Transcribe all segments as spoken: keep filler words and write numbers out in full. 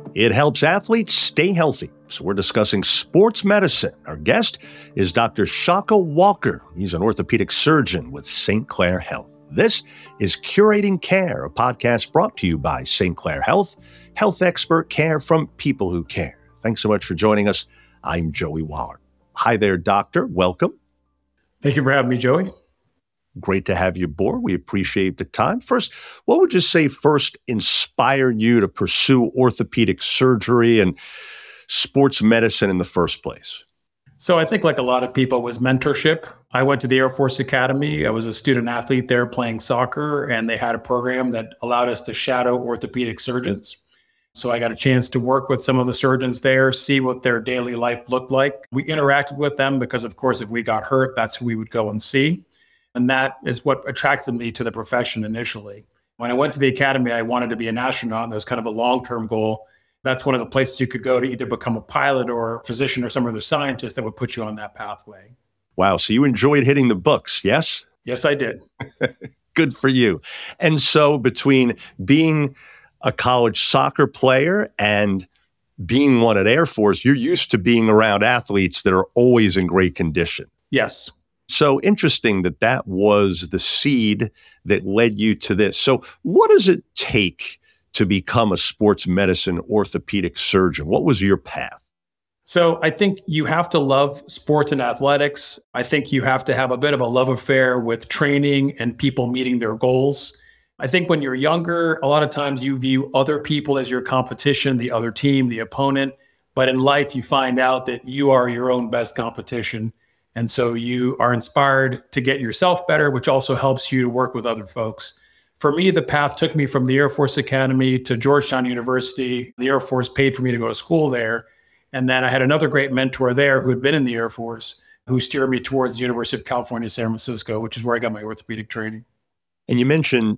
It helps athletes stay healthy. So we're discussing sports medicine. Our guest is Doctor Shaka Walker. He's an orthopedic surgeon with Saint Clair Health. This is Curating Care, a podcast brought to you by Saint Clair Health, health expert care from people who care. Thanks so much for joining us. I'm Joey Waller. Hi there, doctor. Welcome. Thank you for having me, Joey. Great to have you aboard. We appreciate the time. First, what would you say first inspired you to pursue orthopedic surgery and sports medicine in the first place? So I think like a lot of people, it was mentorship. I went to the Air Force Academy. I was a student athlete there playing soccer, and they had a program that allowed us to shadow orthopedic surgeons. So I got a chance to work with some of the surgeons there, see what their daily life looked like. We interacted with them because, of course, if we got hurt, that's who we would go and see. And that is what attracted me to the profession initially. When I went to the academy, I wanted to be an astronaut, and that was kind of a long-term goal. That's one of the places you could go to either become a pilot or a physician or some other scientist that would put you on that pathway. Wow. So you enjoyed hitting the books, yes? Yes, I did. Good for you. And so between being a college soccer player and being one at Air Force, you're used to being around athletes that are always in great condition. Yes. So interesting that that was the seed that led you to this. So what does it take to become a sports medicine orthopedic surgeon? What was your path? So I think you have to love sports and athletics. I think you have to have a bit of a love affair with training and people meeting their goals. I think when you're younger, a lot of times you view other people as your competition, the other team, the opponent. But in life, you find out that you are your own best competition. And so you are inspired to get yourself better, which also helps you to work with other folks. For me, the path took me from the Air Force Academy to Georgetown University. The Air Force paid for me to go to school there. And then I had another great mentor there who had been in the Air Force, who steered me towards the University of California, San Francisco, which is where I got my orthopedic training. And you mentioned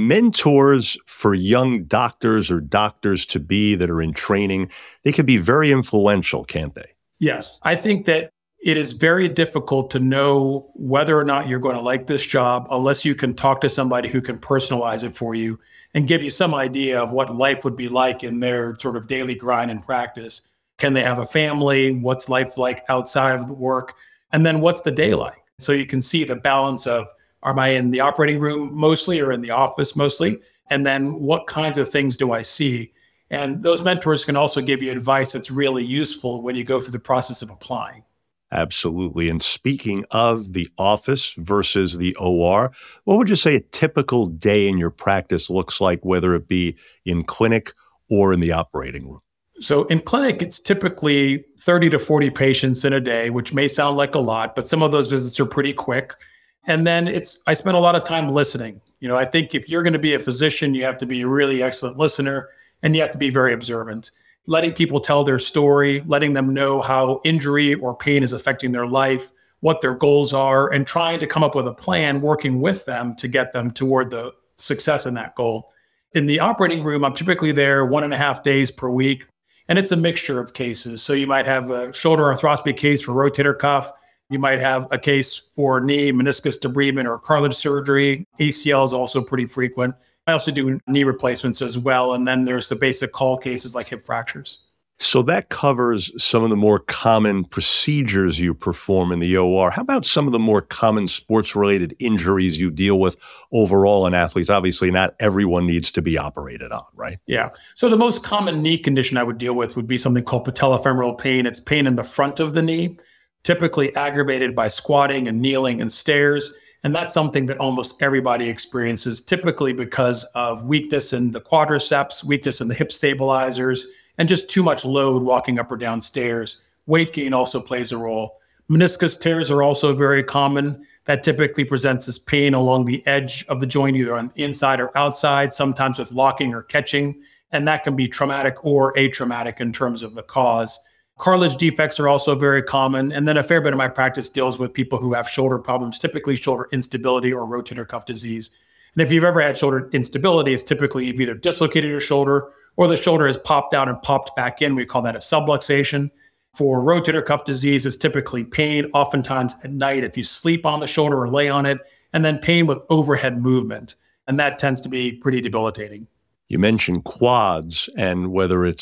mentors for young doctors or doctors to be that are in training. They can be very influential, can't they? Yes. I think that it is very difficult to know whether or not you're going to like this job unless you can talk to somebody who can personalize it for you and give you some idea of what life would be like in their sort of daily grind and practice. Can they have a family? What's life like outside of the work? And then what's the day like? So you can see the balance of, am I in the operating room mostly or in the office mostly? And then what kinds of things do I see? And those mentors can also give you advice that's really useful when you go through the process of applying. Absolutely. And speaking of the office versus the O R, what would you say a typical day in your practice looks like, whether it be in clinic or in the operating room? So in clinic, it's typically thirty to forty patients in a day, which may sound like a lot, but some of those visits are pretty quick. And then it's I spend a lot of time listening. You know, I think if you're going to be a physician, you have to be a really excellent listener, and you have to be very observant. Letting people tell their story, letting them know how injury or pain is affecting their life, what their goals are, and trying to come up with a plan, working with them to get them toward the success in that goal. In the operating room, I'm typically there one and a half days per week, and it's a mixture of cases. So you might have a shoulder arthroscopy case for rotator cuff. You might have a case for knee, meniscus debridement, or cartilage surgery. A C L is also pretty frequent. I also do knee replacements as well. And then there's the basic call cases like hip fractures. So that covers some of the more common procedures you perform in the O R. How about some of the more common sports-related injuries you deal with overall in athletes? Obviously, not everyone needs to be operated on, right? Yeah. So the most common knee condition I would deal with would be something called patellofemoral pain. It's pain in the front of the knee, typically aggravated by squatting and kneeling and stairs. And that's something that almost everybody experiences, typically because of weakness in the quadriceps, weakness in the hip stabilizers, and just too much load walking up or down stairs. Weight gain also plays a role. Meniscus tears are also very common. That typically presents as pain along the edge of the joint, either on the inside or outside, sometimes with locking or catching. And that can be traumatic or atraumatic in terms of the cause. Cartilage defects are also very common. And then a fair bit of my practice deals with people who have shoulder problems, typically shoulder instability or rotator cuff disease. And if you've ever had shoulder instability, it's typically you've either dislocated your shoulder or the shoulder has popped out and popped back in. We call that a subluxation. For rotator cuff disease, it's typically pain, oftentimes at night if you sleep on the shoulder or lay on it, and then pain with overhead movement. And that tends to be pretty debilitating. You mentioned quads and whether it's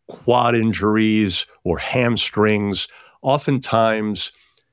quad injuries or hamstrings, oftentimes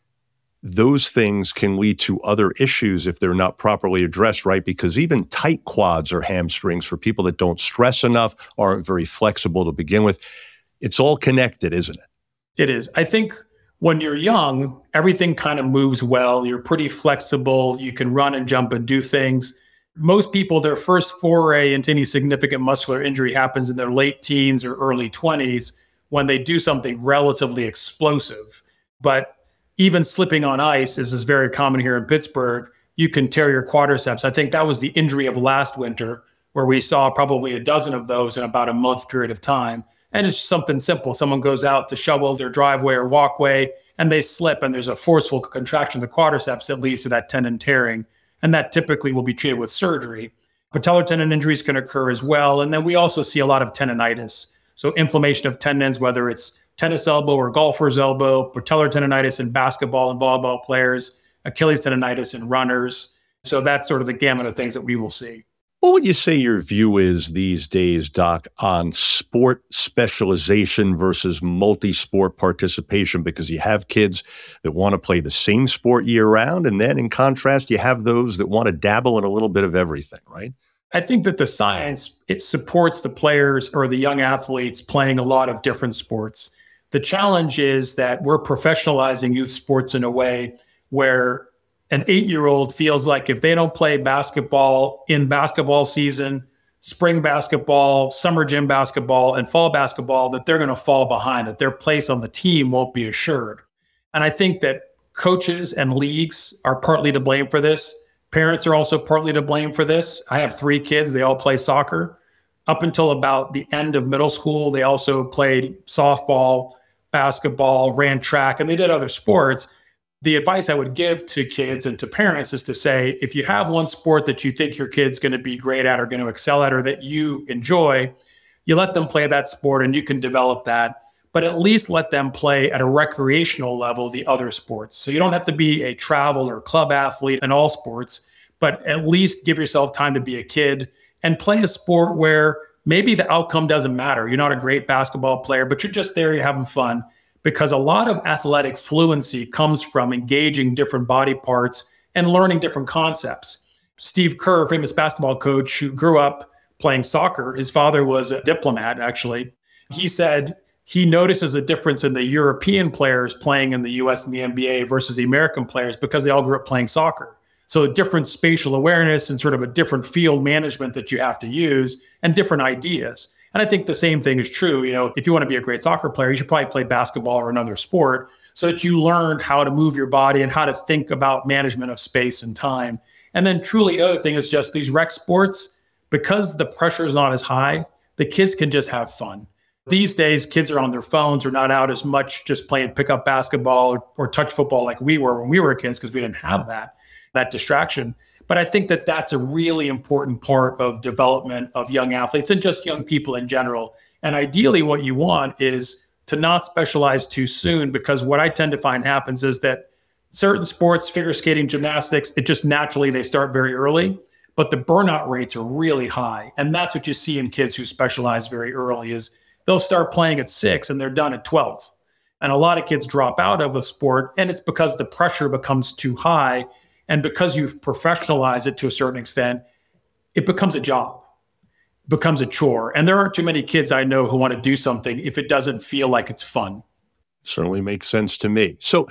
those things can lead to other issues if they're not properly addressed, right? Because even tight quads or hamstrings for people that don't stress enough, aren't very flexible to begin with. It's all connected, isn't it? It is. I think when you're young, everything kind of moves well. You're pretty flexible. You can run and jump and do things. Most people, their first foray into any significant muscular injury happens in their late teens or early twenties when they do something relatively explosive. But even slipping on ice, this is very common here in Pittsburgh, you can tear your quadriceps. I think that was the injury of last winter, where we saw probably a dozen of those in about a month period of time. And it's just something simple. Someone goes out to shovel their driveway or walkway, and they slip, and there's a forceful contraction of the quadriceps that leads to that tendon tearing. And that typically will be treated with surgery. Patellar tendon injuries can occur as well. And then we also see a lot of tendonitis. So inflammation of tendons, whether it's tennis elbow or golfer's elbow, patellar tendonitis in basketball and volleyball players, Achilles tendonitis in runners. So that's sort of the gamut of things that we will see. What would you say your view is these days, Doc, on sport specialization versus multi-sport participation? Because you have kids that want to play the same sport year-round, and then in contrast, you have those that want to dabble in a little bit of everything, right? I think that the science, it supports the players or the young athletes playing a lot of different sports. The challenge is that we're professionalizing youth sports in a way where an eight-year-old feels like if they don't play basketball in basketball season, spring basketball, summer gym basketball, and fall basketball, that they're going to fall behind, that their place on the team won't be assured. And I think that coaches and leagues are partly to blame for this. Parents are also partly to blame for this. I have three kids. They all play soccer. Up until about the end of middle school, they also played softball, basketball, ran track, and they did other sports. The advice I would give to kids and to parents is to say, if you have one sport that you think your kid's going to be great at or going to excel at or that you enjoy, you let them play that sport and you can develop that. But at least let them play at a recreational level the other sports. So you don't have to be a travel or club athlete in all sports, but at least give yourself time to be a kid and play a sport where maybe the outcome doesn't matter. You're not a great basketball player, but you're just there, you're having fun. Because a lot of athletic fluency comes from engaging different body parts and learning different concepts. Steve Kerr, famous basketball coach who grew up playing soccer, his father was a diplomat, actually. He said he notices a difference in the European players playing in the U S and the N B A versus the American players because they all grew up playing soccer. So a different spatial awareness and sort of a different field management that you have to use and different ideas. And I think the same thing is true. You know, if you want to be a great soccer player, you should probably play basketball or another sport so that you learn how to move your body and how to think about management of space and time. And then truly, the other thing is just these rec sports, because the pressure is not as high, the kids can just have fun. These days, kids are on their phones or not out as much just playing pickup basketball or, or touch football like we were when we were kids because we didn't have that, that distraction. But I think that that's a really important part of development of young athletes and just young people in general. And ideally, what you want is to not specialize too soon, because what I tend to find happens is that certain sports, figure skating, gymnastics, it just naturally, they start very early, but the burnout rates are really high. And that's what you see in kids who specialize very early is they'll start playing at six and they're done at twelve. And a lot of kids drop out of a sport, and it's because the pressure becomes too high. And because you've professionalized it to a certain extent, it becomes a job, it becomes a chore. And there aren't too many kids I know who want to do something if it doesn't feel like it's fun. Certainly makes sense to me. So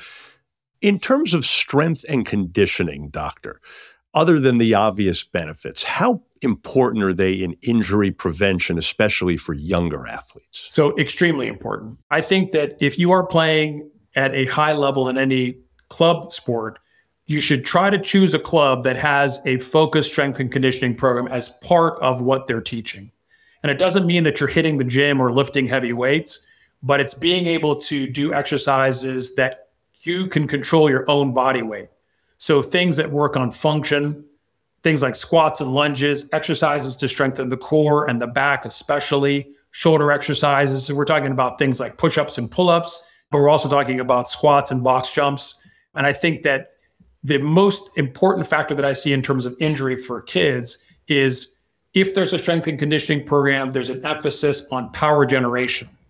in terms of strength and conditioning, doctor, other than the obvious benefits, how important are they in injury prevention, especially for younger athletes? So extremely important. I think that if you are playing at a high level in any club sport, you should try to choose a club that has a focused strength and conditioning program as part of what they're teaching. And it doesn't mean that you're hitting the gym or lifting heavy weights, but it's being able to do exercises that you can control your own body weight. So things that work on function, things like squats and lunges, exercises to strengthen the core and the back, especially shoulder exercises. So we're talking about things like push-ups and pull-ups, but we're also talking about squats and box jumps. And I think that the most important factor that I see in terms of injury for kids is if there's a strength and conditioning program, there's an emphasis on power generation.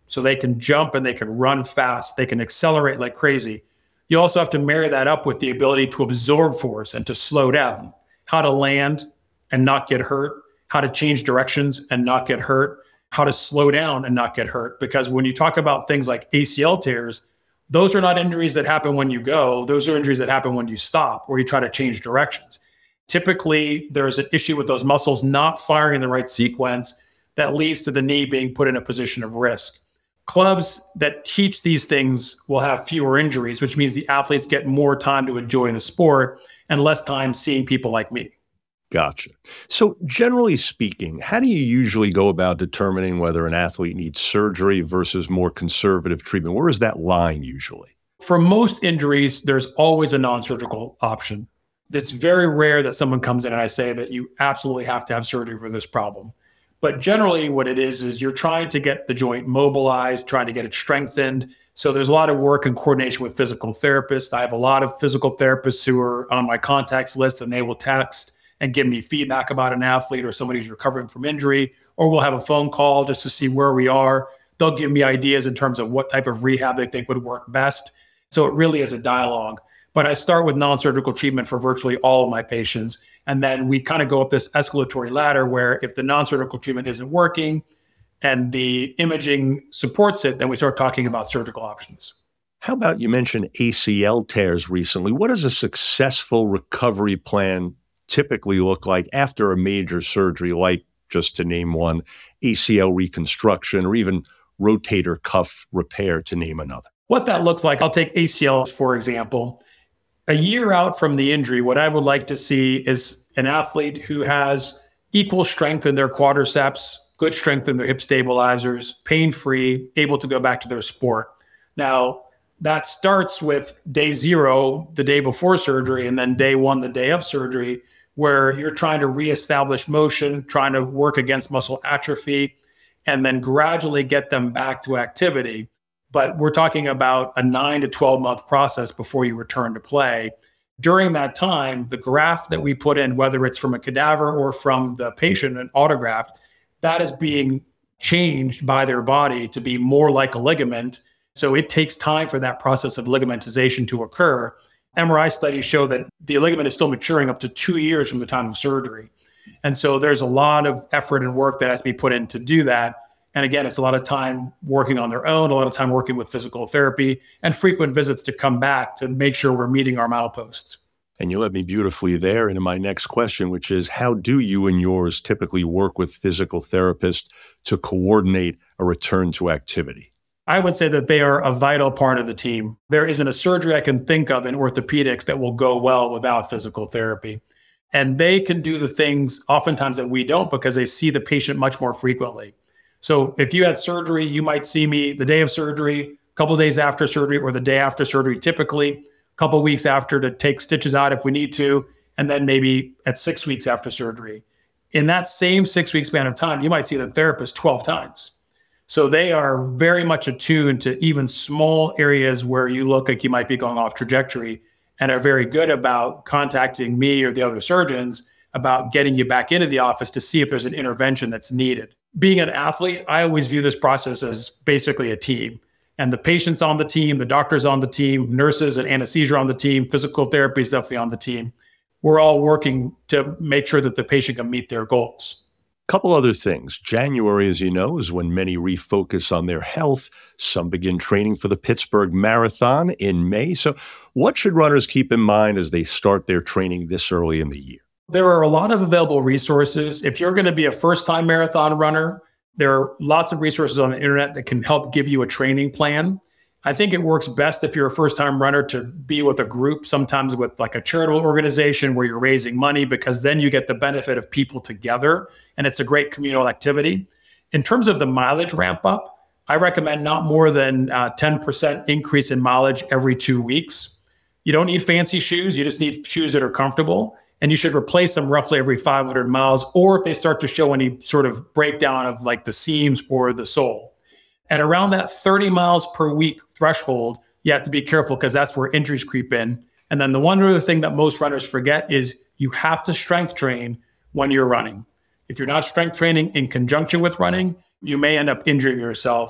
So they can jump and they can run fast. They can accelerate like crazy. You also have to marry that up with the ability to absorb force and to slow down, how to land and not get hurt, how to change directions and not get hurt, how to slow down and not get hurt. Because when you talk about things like A C L tears, those are not injuries that happen when you go. Those are injuries that happen when you stop or you try to change directions. Typically, there's an issue with those muscles not firing in the right sequence that leads to the knee being put in a position of risk. Clubs that teach these things will have fewer injuries, which means the athletes get more time to enjoy the sport and less time seeing people like me. Gotcha. So generally speaking, how do you usually go about determining whether an athlete needs surgery versus more conservative treatment? Where is that line usually? For most injuries, there's always a non-surgical option. It's very rare that someone comes in and I say that you absolutely have to have surgery for this problem. But generally what it is, is you're trying to get the joint mobilized, trying to get it strengthened. So there's a lot of work and coordination with physical therapists. I have a lot of physical therapists who are on my contacts list, and they will text and give me feedback about an athlete or somebody who's recovering from injury, or we'll have a phone call just to see where we are. They'll give me ideas in terms of what type of rehab they think would work best. So it really is a dialogue. But I start with non-surgical treatment for virtually all of my patients. And then we kind of go up this escalatory ladder where if the non-surgical treatment isn't working and the imaging supports it, then we start talking about surgical options. How about, you mentioned A C L tears recently. What does a successful recovery plan typically look like after a major surgery, like, just to name one, A C L reconstruction or even rotator cuff repair, to name another? What that looks like, I'll take A C L, for example. A year out from the injury, what I would like to see is an athlete who has equal strength in their quadriceps, good strength in their hip stabilizers, pain-free, able to go back to their sport. Now, that starts with day zero, the day before surgery, and then day one, the day of surgery, where you're trying to reestablish motion, trying to work against muscle atrophy, and then gradually get them back to activity. But we're talking about a nine to twelve month process before you return to play. During that time, the graft that we put in, whether it's from a cadaver or from the patient, an autograft, that is being changed by their body to be more like a ligament. So it takes time for that process of ligamentization to occur. M R I studies show that the ligament is still maturing up to two years from the time of surgery. And so there's a lot of effort and work that has to be put in to do that. And again, it's a lot of time working on their own, a lot of time working with physical therapy, and frequent visits to come back to make sure we're meeting our mileposts. And you led me beautifully there into my next question, which is, how do you and yours typically work with physical therapists to coordinate a return to activity? I would say that they are a vital part of the team. There isn't a surgery I can think of in orthopedics that will go well without physical therapy. And they can do the things oftentimes that we don't because they see the patient much more frequently. So if you had surgery, you might see me the day of surgery, a couple of days after surgery, or the day after surgery, typically a couple of weeks after to take stitches out if we need to, and then maybe at six weeks after surgery. In that same six-week span of time, you might see the therapist twelve times. So they are very much attuned to even small areas where you look like you might be going off trajectory, and are very good about contacting me or the other surgeons about getting you back into the office to see if there's an intervention that's needed. Being an athlete, I always view this process as basically a team. And the patient's on the team, the doctor's on the team, nurses and anesthesia are on the team, physical therapy is definitely on the team. We're all working to make sure that the patient can meet their goals. Couple other things. January, as you know, is when many refocus on their health. Some begin training for the Pittsburgh Marathon in May. So what should runners keep in mind as they start their training this early in the year? There are a lot of available resources. If you're going to be a first-time marathon runner, there are lots of resources on the internet that can help give you a training plan. I think it works best if you're a first-time runner to be with a group, sometimes with like a charitable organization where you're raising money, because then you get the benefit of people together, and it's a great communal activity. In terms of the mileage ramp up, I recommend not more than uh, ten percent increase in mileage every two weeks. You don't need fancy shoes. You just need shoes that are comfortable. And you should replace them roughly every five hundred miles, or if they start to show any sort of breakdown of like the seams or the sole. At around that thirty miles per week threshold, you have to be careful because that's where injuries creep in. And then the one other thing that most runners forget is you have to strength train when you're running. If you're not strength training in conjunction with running, you may end up injuring yourself.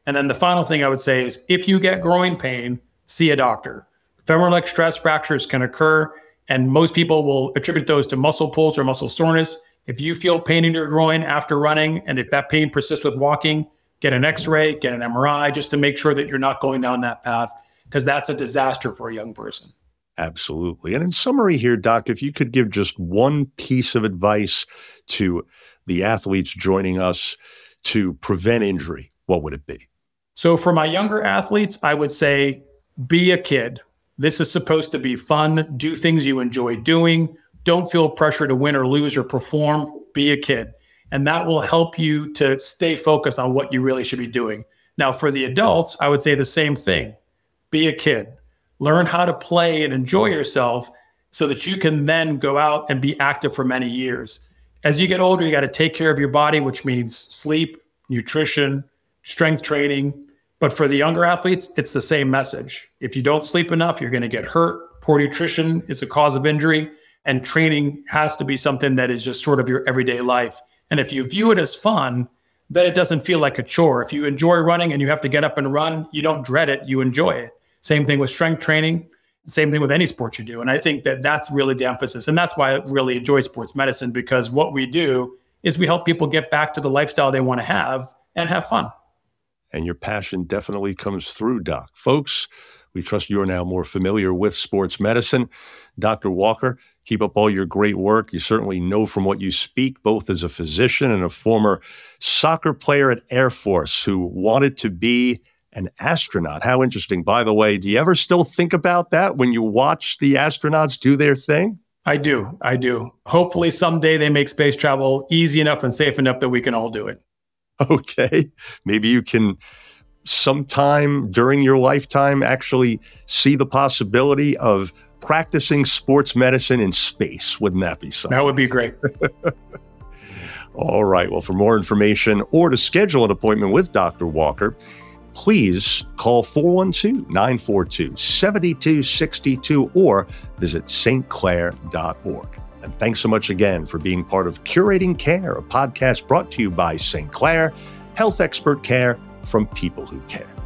And then the final thing I would say is if you get groin pain, see a doctor. Femoral neck stress fractures can occur, and most people will attribute those to muscle pulls or muscle soreness. If you feel pain in your groin after running, and if that pain persists with walking, get an x-ray, get an M R I, just to make sure that you're not going down that path, because that's a disaster for a young person. Absolutely. And in summary here, Doc, if you could give just one piece of advice to the athletes joining us to prevent injury, what would it be? So for my younger athletes, I would say, be a kid. This is supposed to be fun. Do things you enjoy doing. Don't feel pressure to win or lose or perform. Be a kid. And that will help you to stay focused on what you really should be doing. Now, for the adults, I would say the same thing. Be a kid. Learn how to play and enjoy yourself so that you can then go out and be active for many years. As you get older, you got to take care of your body, which means sleep, nutrition, strength training. But for the younger athletes, it's the same message. If you don't sleep enough, you're going to get hurt. Poor nutrition is a cause of injury. And training has to be something that is just sort of your everyday life. And if you view it as fun, then it doesn't feel like a chore. If you enjoy running and you have to get up and run, you don't dread it, you enjoy it. Same thing with strength training, same thing with any sport you do. And I think that that's really the emphasis. And that's why I really enjoy sports medicine, because what we do is we help people get back to the lifestyle they want to have and have fun. And your passion definitely comes through, Doc. Folks, we trust you're now more familiar with sports medicine. Doctor Walker, keep up all your great work. You certainly know from what you speak, both as a physician and a former soccer player at Air Force who wanted to be an astronaut. How interesting. By the way, do you ever still think about that when you watch the astronauts do their thing? I do. I do. Hopefully someday they make space travel easy enough and safe enough that we can all do it. Okay. Maybe you can sometime during your lifetime actually see the possibility of practicing sports medicine in space. Wouldn't that be something? That would be great. All right. Well, for more information or to schedule an appointment with Doctor Walker, please call four one two, nine four two, seven two six two or visit s t clair dot org. And thanks so much again for being part of Curating Care, a podcast brought to you by Saint Clair, health expert care from people who care.